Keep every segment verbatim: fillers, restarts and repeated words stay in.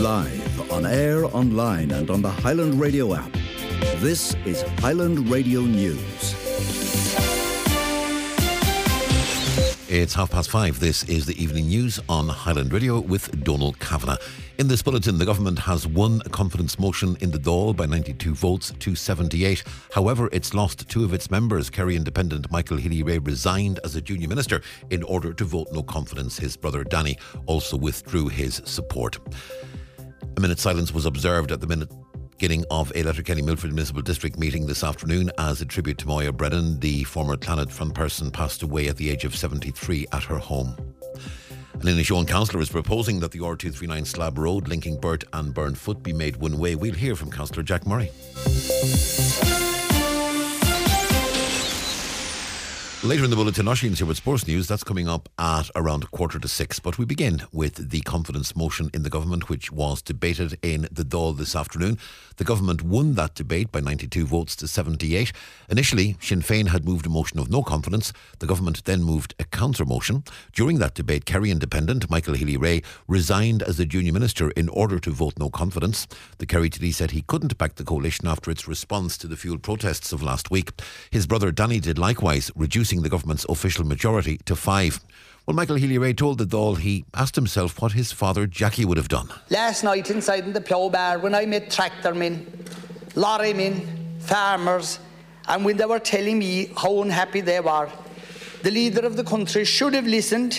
Live, on air, online and on the Highland Radio app. This is Highland Radio News. It's half past five. This is the evening news on Highland Radio with Donald Kavanagh. In this bulletin, the government has won a confidence motion in the Dáil by ninety-two votes to seventy-eight. However, it's lost two of its members. Kerry Independent Michael Healy-Rae resigned as a junior minister in order to vote no confidence. His brother Danny also withdrew his support. A minute's silence was observed at the minute beginning of a Letterkenny Milford Municipal District meeting this afternoon as a tribute to Moya Brennan. The former Clannad front person passed away at the age of seventy-three at her home. An Inishowen councillor is proposing that the R two thirty-nine Slab Road linking Burt and Burnfoot be made one way. We'll hear from Councillor Jack Murray. Later in the bulletin, Oisin's here with sports news. That's coming up at around a quarter to six. But we begin with the confidence motion in the government, which was debated in the Dáil this afternoon. The government won that debate by ninety-two votes to seventy-eight. Initially, Sinn Féin had moved a motion of no confidence. The government then moved a counter motion. During that debate, Kerry Independent Michael Healy-Rae resigned as a junior minister in order to vote no confidence. The Kerry T D said he couldn't back the coalition after its response to the fuel protests of last week. His brother Danny did likewise, reducing the government's official majority to five. Well, Michael Healy-Rae told the Dáil he asked himself what his father Jackie would have done. Last night inside in the plough bar, when I met tractormen, lorrymen, farmers, and when they were telling me how unhappy they were, the leader of the country should have listened.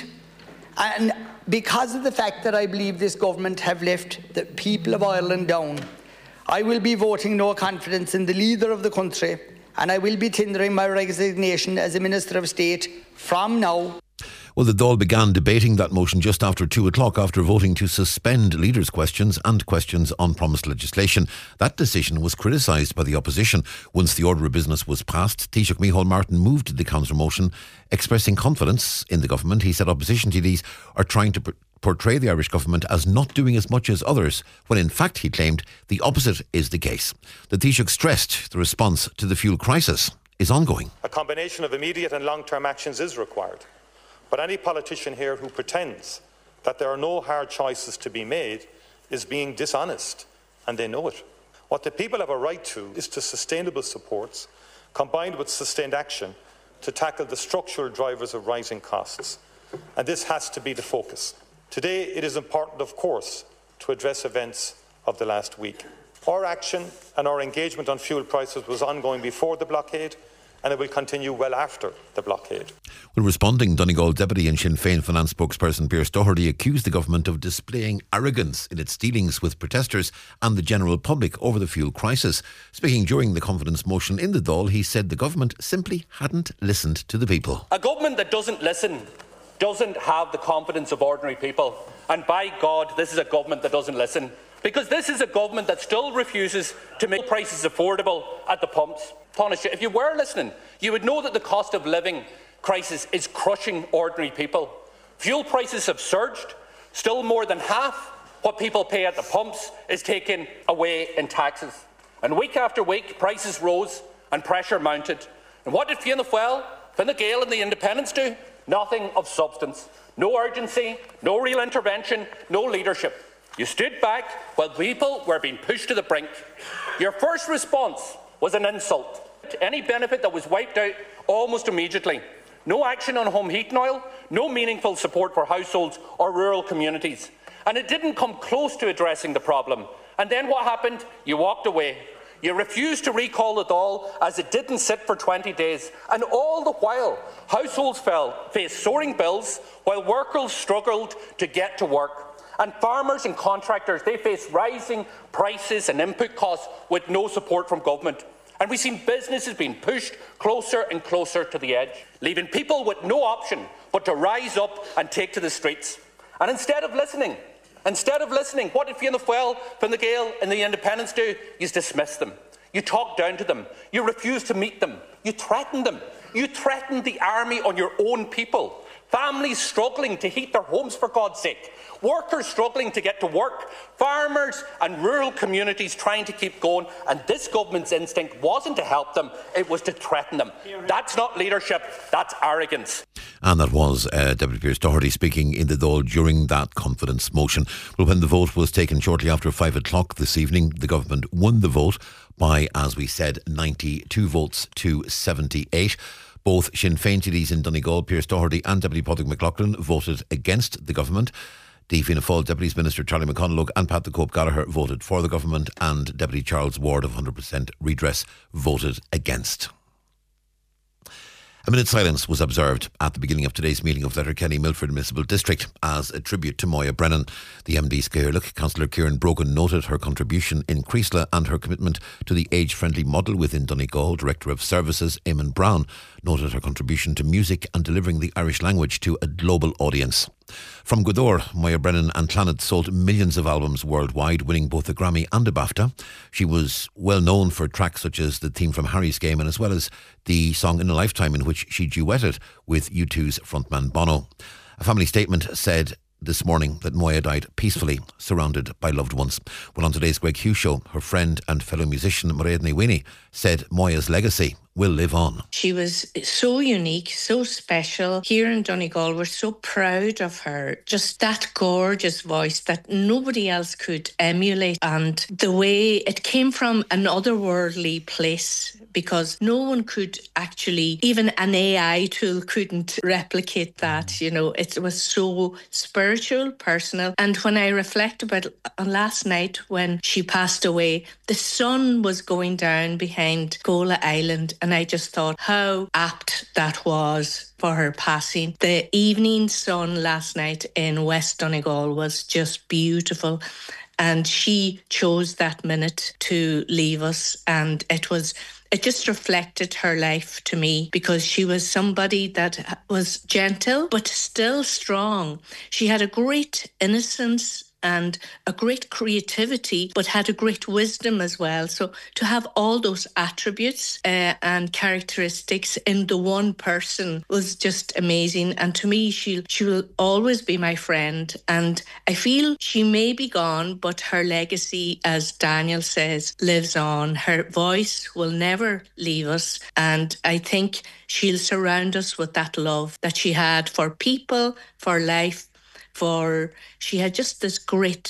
And because of the fact that I believe this government have left the people of Ireland down, I will be voting no confidence in the leader of the country, and I will be tendering my resignation as a Minister of State from now. Well, the Dáil began debating that motion just after two o'clock after voting to suspend leaders' questions and questions on promised legislation. That decision was criticised by the opposition. Once the order of business was passed, Taoiseach Micheál Martin moved the counter motion, expressing confidence in the government. He said opposition T Ds are trying to pr- portray the Irish government as not doing as much as others, when in fact, he claimed, the opposite is the case. The Taoiseach stressed the response to the fuel crisis is ongoing. A combination of immediate and long-term actions is required. But any politician here who pretends that there are no hard choices to be made is being dishonest, and they know it. What the people have a right to is to sustainable supports combined with sustained action to tackle the structural drivers of rising costs. And this has to be the focus. Today it is important, of course, to address events of the last week. Our action and our engagement on fuel prices was ongoing before the blockade, and it will continue well after the blockade. Well, responding, Donegal Deputy and Sinn Féin Finance spokesperson Pearse Doherty accused the government of displaying arrogance in its dealings with protesters and the general public over the fuel crisis. Speaking during the confidence motion in the Dáil, he said the government simply hadn't listened to the people. A government that doesn't listen doesn't have the confidence of ordinary people. And by God, this is a government that doesn't listen. Because this is a government that still refuses to make prices affordable at the pumps. Taoiseach, if you were listening, you would know that the cost of living crisis is crushing ordinary people. Fuel prices have surged. Still more than half what people pay at the pumps is taken away in taxes. And week after week, prices rose and pressure mounted. And what did Fianna Fáil, Fine Gael and the Independents do? Nothing of substance. No urgency, no real intervention, no leadership. You stood back while people were being pushed to the brink. Your first response was an insult. Any benefit that was wiped out almost immediately. No action on home heating oil, no meaningful support for households or rural communities. And it didn't come close to addressing the problem. And then what happened? You walked away. You refused to recall the Dáil as it didn't sit for twenty days. And all the while, households fell, faced soaring bills, while workers struggled to get to work. And farmers and contractors, they face rising prices and input costs with no support from government. And we've seen businesses being pushed closer and closer to the edge, leaving people with no option but to rise up and take to the streets. And instead of listening, instead of listening, what did Fianna Fáil, Fine Gael and the Independents do? You dismiss them. You talk down to them. You refuse to meet them. You threaten them. You threaten the army on your own people. Families struggling to heat their homes, for God's sake. Workers struggling to get to work. Farmers and rural communities trying to keep going. And this government's instinct wasn't to help them, it was to threaten them. That's not leadership, that's arrogance. And that was uh, Deputy Pearse Doherty speaking in the Dáil during that confidence motion. Well, when the vote was taken shortly after five o'clock this evening, the government won the vote by, as we said, ninety-two votes to seventy-eight. Both Sinn Féin T Ds in Donegal, Pearse Doherty and Deputy Patrick McLaughlin, voted against the government. The Fianna Fáil Deputies Minister Charlie McConalogue and Pat the Cope Gallagher voted for the government, and Deputy Charles Ward of one hundred percent Redress voted against. A minute's silence was observed at the beginning of today's meeting of Letterkenny Milford Municipal District as a tribute to Moya Brennan. The M D's Gaelic, Councillor Kieran Brogan, noted her contribution in Creasla and her commitment to the age-friendly model within Donegal. Director of Services Eamon Brown noted her contribution to music and delivering the Irish language to a global audience. From Gweedore, Moya Brennan and Clannad sold millions of albums worldwide, winning both a Grammy and a BAFTA. She was well known for tracks such as the theme from Harry's Game, and as well as the song In a Lifetime, in which she duetted with U two's frontman Bono. A family statement said this morning that Moya died peacefully, surrounded by loved ones. Well, on today's Greg Hughes show, her friend and fellow musician Mairead Ní Mhaoine said Moya's legacy will live on. She was so unique, so special. Here in Donegal, we're so proud of her. Just that gorgeous voice that nobody else could emulate, and the way it came from an otherworldly place, because no one could actually, even an A I tool couldn't replicate that. You know, it was so spiritual, personal. And when I reflect about last night when she passed away, the sun was going down behind Gola Island, and I just thought how apt that was for her passing. The evening sun last night in West Donegal was just beautiful, and she chose that minute to leave us, and it was It just reflected her life to me, because she was somebody that was gentle but still strong. She had a great innocence and a great creativity, but had a great wisdom as well. So to have all those attributes uh, and characteristics in the one person was just amazing. And to me, she she will always be my friend. And I feel she may be gone, but her legacy, as Daniel says, lives on. Her voice will never leave us. And I think she'll surround us with that love that she had for people, for life, for she had just this great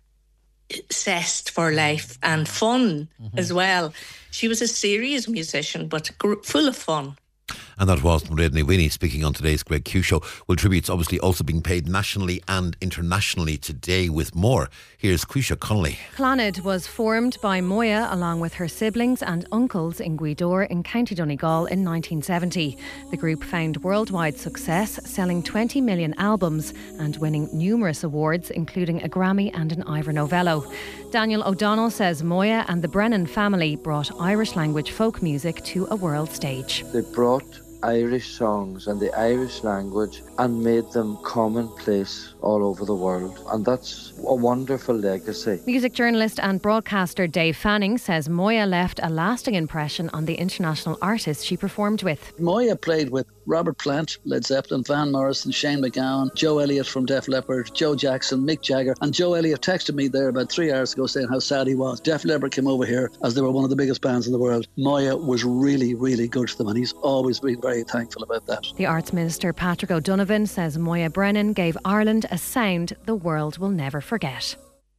zest for life and fun mm-hmm. as well. She was a serious musician, but gr- full of fun. And that was Mairead Ní Mhaoine speaking on today's Greg Hughes show. Well, tributes obviously also being paid nationally and internationally today with more. Here's Quisha Connolly. Clannad was formed by Moya along with her siblings and uncles in Gweedore in County Donegal in nineteen seventy. The group found worldwide success, selling twenty million albums and winning numerous awards, including a Grammy and an Ivor Novello. Daniel O'Donnell says Moya and the Brennan family brought Irish language folk music to a world stage. They brought Irish songs and the Irish language and made them commonplace all over the world, and that's a wonderful legacy. Music journalist and broadcaster Dave Fanning says Moya left a lasting impression on the international artists she performed with. Moya played with Robert Plant, Led Zeppelin, Van Morrison, Shane MacGowan, Joe Elliott from Def Leppard, Joe Jackson, Mick Jagger, and Joe Elliott texted me there about three hours ago saying how sad he was. Def Leppard came over here as they were one of the biggest bands in the world. Moya was really, really good to them, and he's always been very thankful about that. The Arts Minister Patrick O'Donovan says Moya Brennan gave Ireland a sound the world will never forget.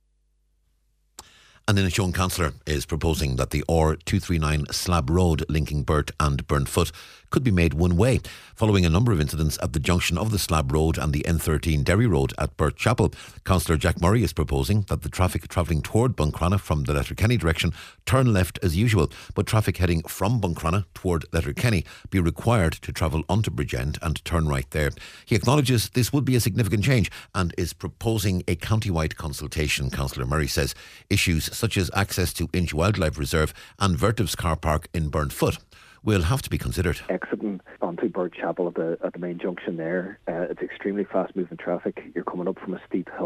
And then a Sean Councillor is proposing that the R two thirty-nine Slab Road linking Burt and Burnfoot could be made one way, following a number of incidents at the junction of the Slab Road and the N thirteen Derry Road at Burt Chapel. Councillor Jack Murray is proposing that the traffic travelling toward Buncrana from the Letterkenny direction turn left as usual, but traffic heading from Buncrana toward Letterkenny be required to travel onto Bridgend and turn right there. He acknowledges this would be a significant change and is proposing a county-wide consultation. Councillor Murray says issues such as access to Inch Wildlife Reserve and Vertiv's car park in Burnfoot will have to be considered. Exiting onto Burt Chapel at the at the main junction there, uh, it's extremely fast moving traffic. You're coming up from a steep hill onto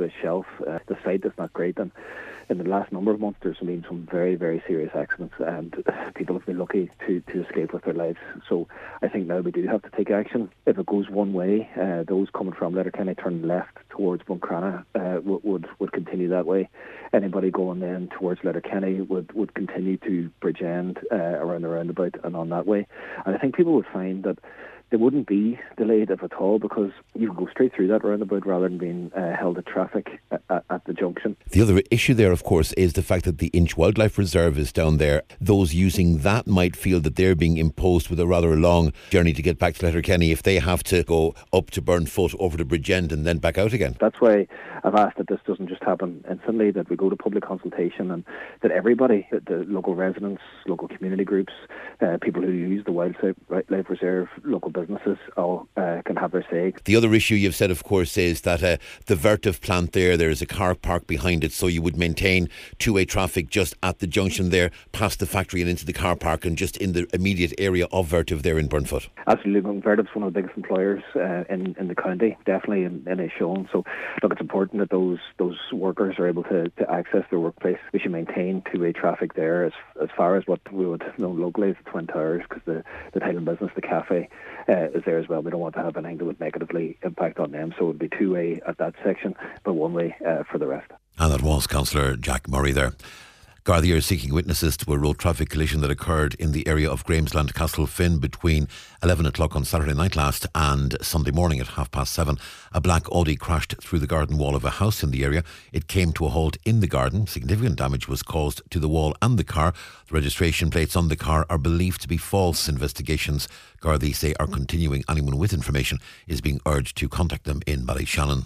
to a shelf. Uh, the site is not great, and in the last number of months there's been some very, very serious accidents, and people have been lucky to, to escape with their lives. So I think now we do have to take action. If it goes one way, uh, those coming from Letterkenny turn left towards Buncrana uh, would, would would continue that way. Anybody going then towards Letterkenny would, would continue to Bridgend uh, around the roundabout and on that way. And I think people would find that they wouldn't be delayed if at all, because you can go straight through that roundabout rather than being uh, held at traffic at, at, at the junction. The other issue there, of course, is the fact that the Inch Wildlife Reserve is down there. Those using that might feel that they're being imposed with a rather long journey to get back to Letterkenny if they have to go up to Burnfoot, over to Bridgend and then back out again. That's why I've asked that this doesn't just happen instantly, that we go to public consultation and that everybody, the local residents, local community groups, uh, people who use the Wildlife Reserve, local businesses all uh, can have their say. The other issue you've said, of course, is that uh, the Vertiv plant there, there's a car park behind it, so you would maintain two-way traffic just at the junction there, past the factory and into the car park, and just in the immediate area of Vertiv there in Burnfoot. Absolutely. Vertiv's one of the biggest employers uh, in, in the county, definitely in, in Aishone. So look, it's important that those those workers are able to, to access their workplace. We should maintain two-way traffic there as as far as what we would know locally as the Twin Towers, because the, the Thailand business, the cafe, uh, is there as well. We don't want to have anything that would negatively impact on them, so it would be two-way at that section, but one-way uh, for the rest. And that was Councillor Jack Murray there. Gardaí are seeking witnesses to a road traffic collision that occurred in the area of Gramesland, Castlefin between eleven o'clock on Saturday night last and Sunday morning at half past seven. A black Audi crashed through the garden wall of a house in the area. It came to a halt in the garden. Significant damage was caused to the wall and the car. The registration plates on the car are believed to be false. Investigations, Gardaí say, are continuing. Anyone with information is being urged to contact them in Ballyshannon.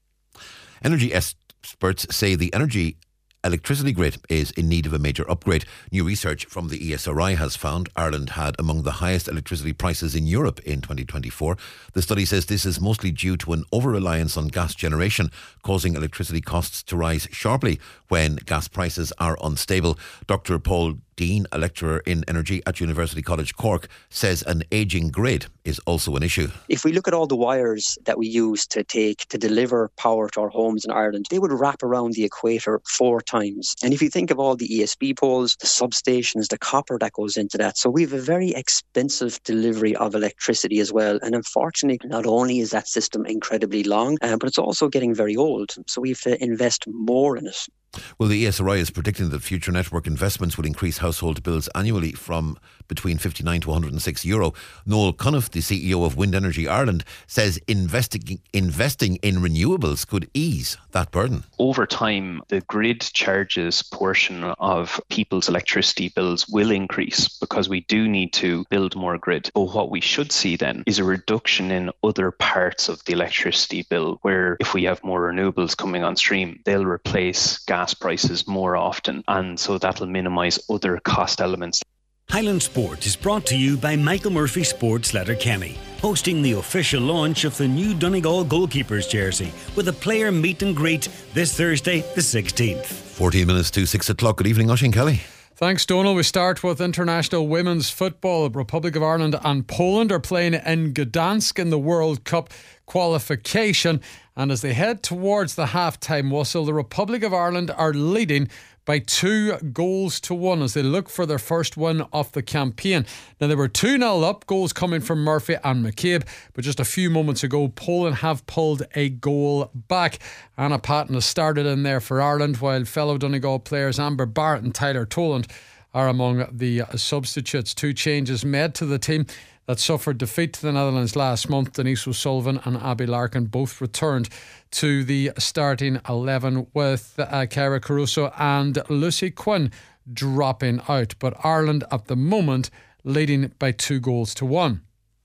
Energy experts say the energy electricity grid is in need of a major upgrade. New research from the E S R I has found Ireland had among the highest electricity prices in Europe in twenty twenty-four. The study says this is mostly due to an over-reliance on gas generation, causing electricity costs to rise sharply when gas prices are unstable. Doctor Paul Dean, a lecturer in energy at University College Cork, says an ageing grid is also an issue. If we look at all the wires that we use to take to deliver power to our homes in Ireland, they would wrap around the equator four times. And if you think of all the E S B poles, the substations, the copper that goes into that, so we have a very expensive delivery of electricity as well. And unfortunately, not only is that system incredibly long, uh, but it's also getting very old. So we have to invest more in it. Well, the E S R I is predicting that future network investments will increase household bills annually from between fifty-nine to one hundred six euro. Noel Cunniff, the C E O of Wind Energy Ireland, says investing investing in renewables could ease that burden. Over time, the grid charges portion of people's electricity bills will increase because we do need to build more grid. But what we should see then is a reduction in other parts of the electricity bill, where if we have more renewables coming on stream, they'll replace gas prices more often, and so that'll minimise other cost elements. Highland Sport is brought to you by Michael Murphy Sports Letterkenny, hosting the official launch of the new Donegal goalkeepers jersey with a player meet and greet this Thursday the sixteenth. fourteen minutes to six o'clock. Good evening, Oisin Kelly. Thanks, Donal. We start with international women's football. Republic of Ireland and Poland are playing in Gdansk in the World Cup qualification. And as they head towards the half-time whistle, the Republic of Ireland are leading by two goals to one as they look for their first win of the campaign. Now, they were two nil up, goals coming from Murphy and McCabe, but just a few moments ago, Poland have pulled a goal back. Anna Patton has started in there for Ireland, while fellow Donegal players Amber Barrett and Tyler Toland are among the substitutes. Two changes made to the team that suffered defeat to the Netherlands last month. Denise O'Sullivan and Abby Larkin both returned to the starting eleven, with uh, Cara Caruso and Lucy Quinn dropping out. But Ireland at the moment leading by two goals to one.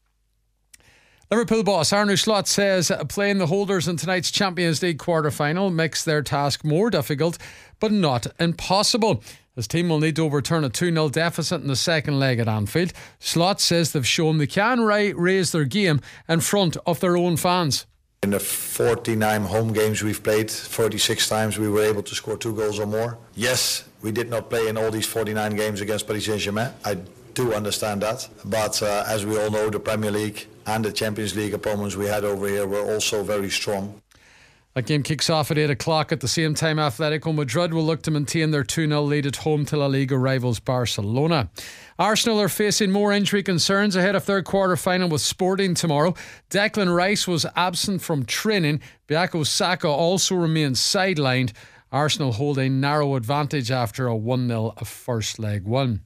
Liverpool boss Arne Slot says playing the holders in tonight's Champions League quarter-final makes their task more difficult but not impossible. His team will need to overturn a two nil deficit in the second leg at Anfield. Slot says they've shown they can raise their game in front of their own fans. In the forty-nine home games we've played, forty-six times we were able to score two goals or more. Yes, we did not play in all these forty-nine games against Paris Saint-Germain. I do understand that. But uh, as we all know, the Premier League and the Champions League opponents we had over here were also very strong. That game kicks off at eight o'clock. At the same time, Atletico Madrid will look to maintain their two nil lead at home to La Liga rivals Barcelona. Arsenal are facing more injury concerns ahead of their quarter-final with Sporting tomorrow. Declan Rice was absent from training. Bukayo Saka also remains sidelined. Arsenal hold a narrow advantage after a one nil first leg win.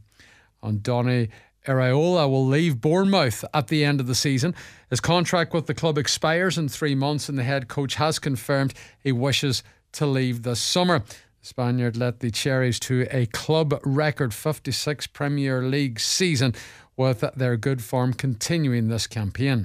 Andoni Iraola will leave Bournemouth at the end of the season. His contract with the club expires in three months and the head coach has confirmed he wishes to leave this summer. The Spaniard led the Cherries to a club record fifty-six Premier League season, with their good form continuing this campaign.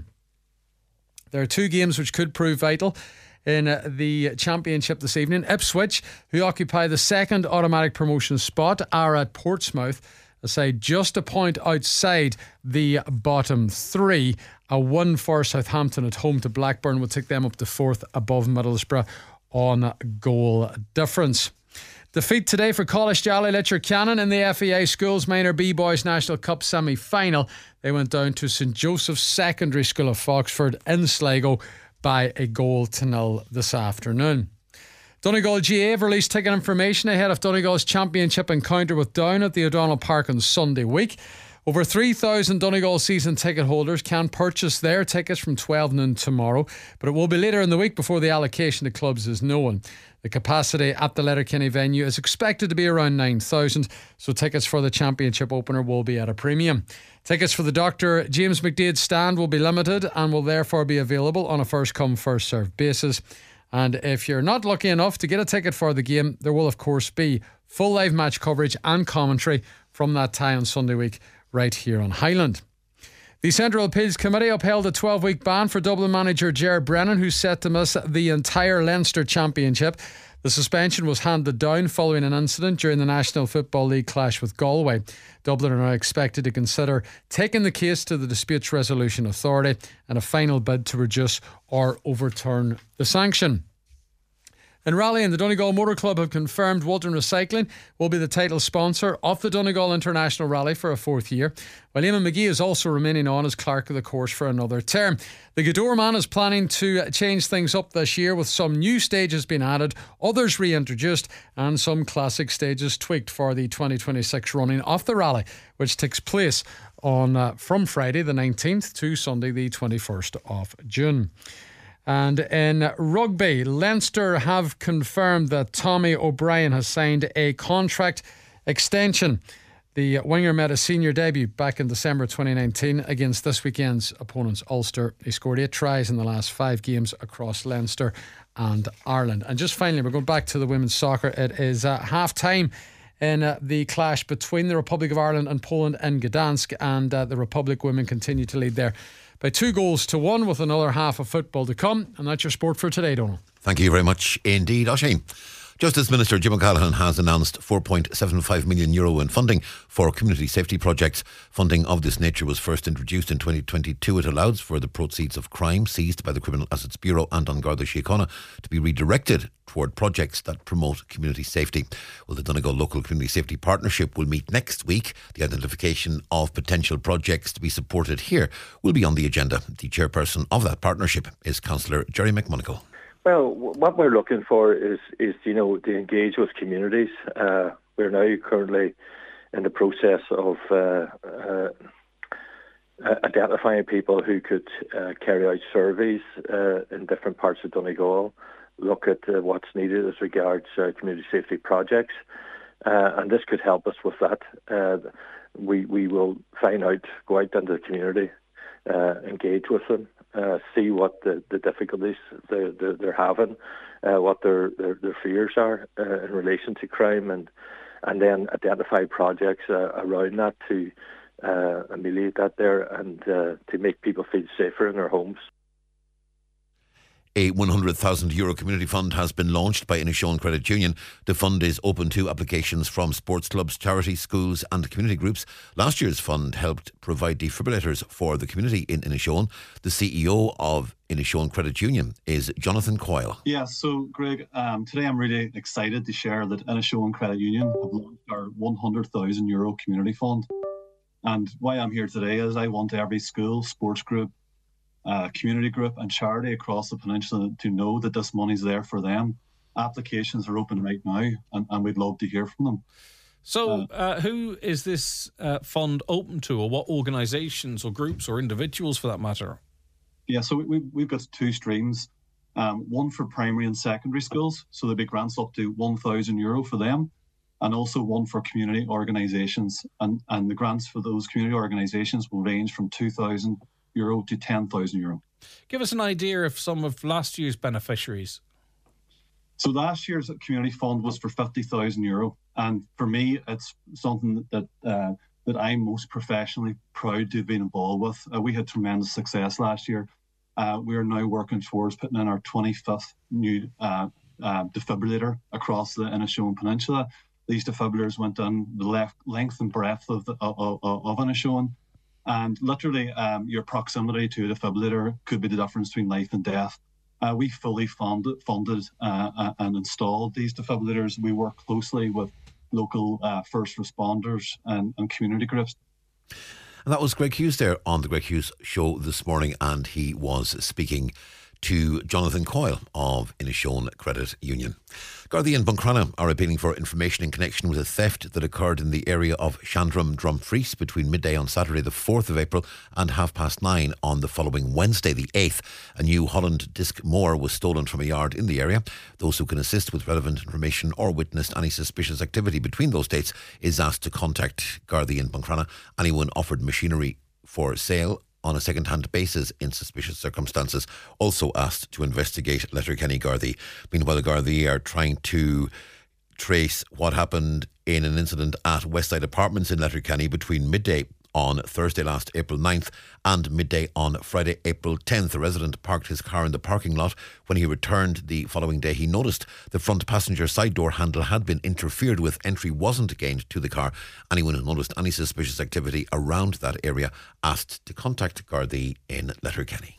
There are two games which could prove vital in the Championship this evening. Ipswich, who occupy the second automatic promotion spot, are at Portsmouth, a side just a point outside the bottom three. A win for Southampton at home to Blackburn would take them up to fourth above Middlesbrough on goal difference. Defeat today for Collegiale Letterkenny in the F A I Schools Minor B Boys National Cup semi-final. They went down to St Joseph's Secondary School of Foxford in Sligo by a goal to nil this afternoon. Donegal G A have released ticket information ahead of Donegal's championship encounter with Down at the O'Donnell Park on Sunday week. Over three thousand Donegal season ticket holders can purchase their tickets from twelve noon tomorrow, but it will be later in the week before the allocation to clubs is known. The capacity at the Letterkenny venue is expected to be around nine thousand, so tickets for the championship opener will be at a premium. Tickets for the Doctor James McDaid stand will be limited and will therefore be available on a first-come, first-served basis. And if you're not lucky enough to get a ticket for the game, there will of course be full live match coverage and commentary from that tie on Sunday week right here on Highland. The Central Appeals Committee upheld a twelve-week ban for Dublin manager Ger Brennan, who's set to miss the entire Leinster Championship. The suspension was handed down following an incident during the National Football League clash with Galway. Dublin are now expected to consider taking the case to the Disputes Resolution Authority and a final bid to reduce or overturn the sanction. In rallying, the Donegal Motor Club have confirmed Walton Recycling will be the title sponsor of the Donegal International Rally for a fourth year, while Eamon McGee is also remaining on as clerk of the course for another term. The Ghadir man is planning to change things up this year, with some new stages being added, others reintroduced, and some classic stages tweaked for the twenty twenty-six running of the rally, which takes place on uh, from Friday the nineteenth to Sunday the twenty-first of June. And in rugby, Leinster have confirmed that Tommy O'Brien has signed a contract extension. The winger made a senior debut back in December twenty nineteen against this weekend's opponents, Ulster. He scored eight tries in the last five games across Leinster and Ireland. And just finally, we're going back to the women's soccer. It is uh, half time in uh, the clash between the Republic of Ireland and Poland in Gdansk, and uh, the Republic women continue to lead there by two goals to one, with another half of football to come. And that's your sport for today, Donald. Thank you very much indeed, Oisin. Justice Minister Jim O'Callaghan has announced four point seven five million euro in funding for community safety projects. Funding of this nature was first introduced in twenty twenty-two. It allows for the proceeds of crime seized by the Criminal Assets Bureau and An Garda Síochána to be redirected toward projects that promote community safety. Well, the Donegal Local Community Safety Partnership will meet next week. The identification of potential projects to be supported here will be on the agenda. The chairperson of that partnership is Councillor Jerry McMonagle. Well, what we're looking for is, is you know, to engage with communities. Uh, we're now currently in the process of uh, uh, identifying people who could uh, carry out surveys uh, in different parts of Donegal, look at uh, what's needed as regards uh, community safety projects, uh, and this could help us with that. Uh, we we will find out, go out into the community, uh, engage with them. Uh, see what the, the difficulties they're, they're, they're having, uh, what their, their, their fears are uh, in relation to crime, and and then identify projects uh, around that to uh, ameliorate that there, and uh, to make people feel safer in their homes. A one hundred thousand euro community fund has been launched by Inishowen Credit Union. The fund is open to applications from sports clubs, charities, schools and community groups. Last year's fund helped provide defibrillators for the community in Inishowen. The C E O of Inishowen Credit Union is Jonathan Coyle. Yeah, so Greg, um, today I'm really excited to share that Inishowen Credit Union have launched our one hundred thousand euro community fund. And why I'm here today is I want every school, sports group uh, community group and charity across the peninsula to know that this money's there for them. Applications are open right now, and, and we'd love to hear from them. So uh, who is this uh, fund open to, or what organisations or groups or individuals for that matter? Yeah, so we, we've got two streams, um, one for primary and secondary schools, so there'll be grants up to one thousand euro for them, and also one for community organisations. And, and the grants for those community organisations will range from two thousand euro to ten thousand euro. Give us an idea of some of last year's beneficiaries. So last year's community fund was for fifty thousand euro. And for me, it's something that uh, that I'm most professionally proud to have been involved with. Uh, we had tremendous success last year. Uh, we are now working towards putting in our twenty-fifth new uh, uh, defibrillator across the Inishowen Peninsula. These defibrillators went in the left, length and breadth of, the, of, of, of Inishowen. And literally, um, your proximity to a defibrillator could be the difference between life and death. Uh, we fully funded, funded uh, and installed these defibrillators. We work closely with local uh, first responders and, and community groups. And that was Greg Hughes there on the Greg Hughes Show this morning, and he was speaking to Jonathan Coyle of Inishowen Credit Union. Gardaí and Buncrana are appealing for information in connection with a theft that occurred in the area of Shandrum Drumfries between midday on Saturday the fourth of April and half past nine on the following Wednesday the eighth. A New Holland disc mower was stolen from a yard in the area. Those who can assist with relevant information or witnessed any suspicious activity between those dates is asked to contact Gardaí and Buncrana. Anyone offered machinery for sale on a second-hand basis in suspicious circumstances also asked to investigate Letterkenny Gardaí. Meanwhile, the Gardaí are trying to trace what happened in an incident at Westside Apartments in Letterkenny between midday on Thursday last April ninth and midday on Friday April tenth. A resident parked his car in the parking lot. When he returned the following day, he noticed the front passenger side door handle had been interfered with. Entry wasn't gained to the car. Anyone who noticed any suspicious activity around that area asked to contact Gardaí in Letterkenny.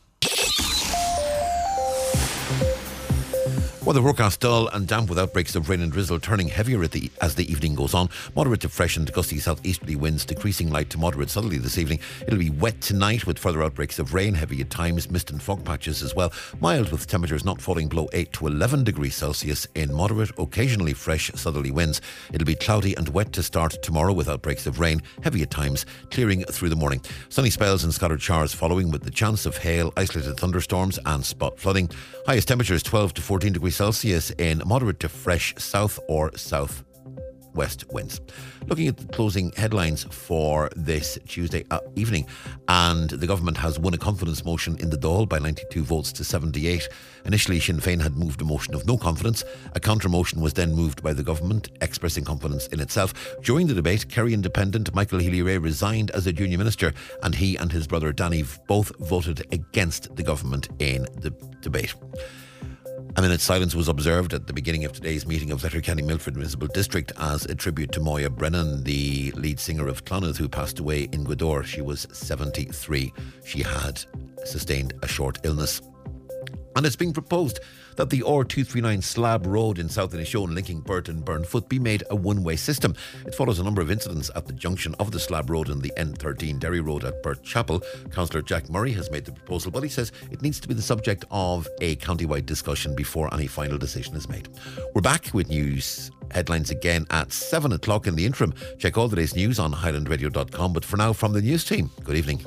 Weather forecast dull and damp with outbreaks of rain and drizzle, turning heavier at the, as the evening goes on. Moderate to fresh and gusty southeasterly winds, decreasing light to moderate southerly this evening. It'll be wet tonight with further outbreaks of rain, heavy at times, mist and fog patches as well. Mild with temperatures not falling below eight to eleven degrees Celsius in moderate, occasionally fresh southerly winds. It'll be cloudy and wet to start tomorrow with outbreaks of rain, heavy at times, clearing through the morning. Sunny spells and scattered showers following with the chance of hail, isolated thunderstorms and spot flooding. Highest temperatures twelve to fourteen degrees Celsius in moderate to fresh south or south west winds. Looking at the closing headlines for this Tuesday uh, evening, and the government has won a confidence motion in the Dáil by ninety-two votes to seventy-eight. Initially, Sinn Féin had moved a motion of no confidence. A counter motion was then moved by the government, expressing confidence in itself. During the debate, Kerry Independent Michael Healy-Rae resigned as a junior minister, and he and his brother Danny both voted against the government in the debate. A minute's silence was observed at the beginning of today's meeting of Letterkenny Milford Municipal District as a tribute to Moya Brennan, the lead singer of Clonard, who passed away in Gweedore. She was seventy-three. She had sustained a short illness. And it's being proposed that the R two thirty-nine Slab Road in South Inishowen linking Burt and Burnfoot be made a one-way system. It follows a number of incidents at the junction of the Slab Road and the N thirteen Derry Road at Burt Chapel. Councillor Jack Murray has made the proposal, but he says it needs to be the subject of a county-wide discussion before any final decision is made. We're back with news headlines again at seven o'clock. In the interim, check all the day's news on highland radio dot com. But for now, from the news team, good evening.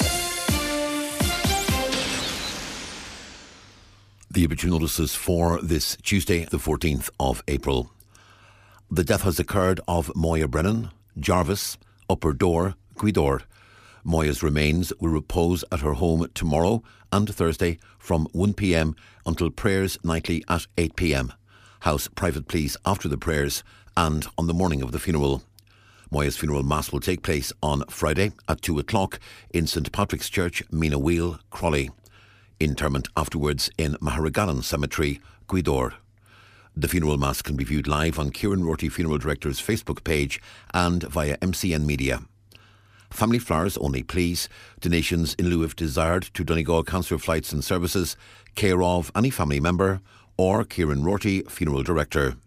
The obituary notices for this Tuesday, the fourteenth of April. The death has occurred of Moya Brennan, Jarvis, Upper Door, Gweedore. Moya's remains will repose at her home tomorrow and Thursday from one p.m. until prayers nightly at eight p.m. House private please after the prayers and on the morning of the funeral. Moya's funeral mass will take place on Friday at two o'clock in St Patrick's Church, Mina Wheel, Crawley. Interment afterwards in Maharagalan Cemetery, Gweedore. The funeral mass can be viewed live on Kieran Rorty Funeral Director's Facebook page and via M C N Media. Family flowers only, please. Donations in lieu if desired to Donegal Cancer Flights and Services, care of any family member or Kieran Rorty Funeral Director.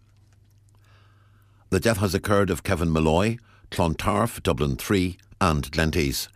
The death has occurred of Kevin Malloy, Clontarf, Dublin three and Glenties.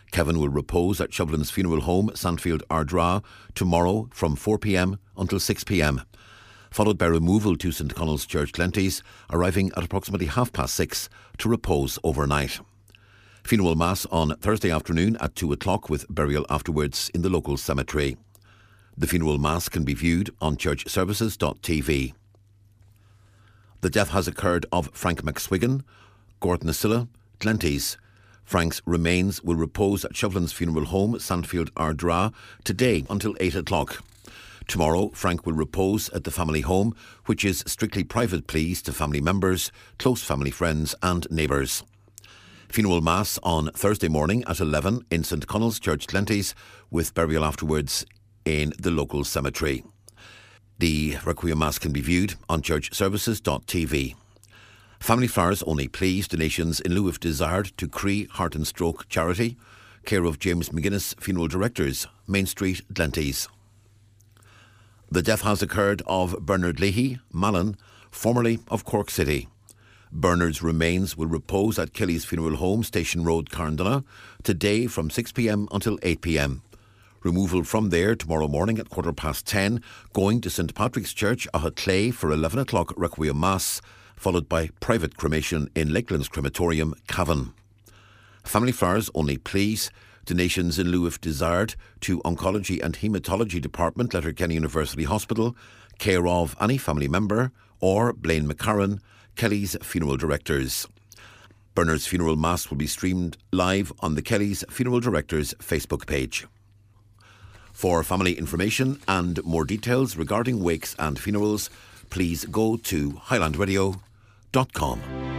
Kevin will repose at Shublin's Funeral Home, Sandfield Ardra, tomorrow from four p.m. until six p.m, followed by removal to St Connell's Church, Glenties, arriving at approximately half past six to repose overnight. Funeral Mass on Thursday afternoon at two o'clock with burial afterwards in the local cemetery. The funeral Mass can be viewed on church services dot t v. The death has occurred of Frank McSwiggan, Gortnacilla, Glenties. Frank's remains will repose at Shublin's Funeral Home, Sandfield Ardra, today until eight o'clock. Tomorrow, Frank will repose at the family home, which is strictly private pleas to family members, close family friends and neighbours. Funeral Mass on Thursday morning at eleven in St Connell's Church, Glenties, with burial afterwards in the local cemetery. The Requiem Mass can be viewed on church services dot t v. Family Flowers Only Please donations in lieu if desired to Cree Heart and Stroke Charity, care of James McGuinness Funeral Directors, Main Street, Glenties. The death has occurred of Bernard Leahy, Malin, formerly of Cork City. Bernard's remains will repose at Kelly's Funeral Home, Station Road, Carndonagh, today from six p.m. until eight p.m. Removal from there tomorrow morning at quarter past ten, going to St Patrick's Church, Ahaclay, for eleven o'clock Requiem Mass, followed by private cremation in Lakelands Crematorium, Cavan. Family Flowers Only Please donations in lieu if desired to Oncology and Haematology Department, Letterkenny University Hospital, care of any family member, or Blaine McCarran, Kelly's Funeral Directors. Bernard's funeral mass will be streamed live on the Kelly's Funeral Directors Facebook page. For family information and more details regarding wakes and funerals, please go to highland radio dot com.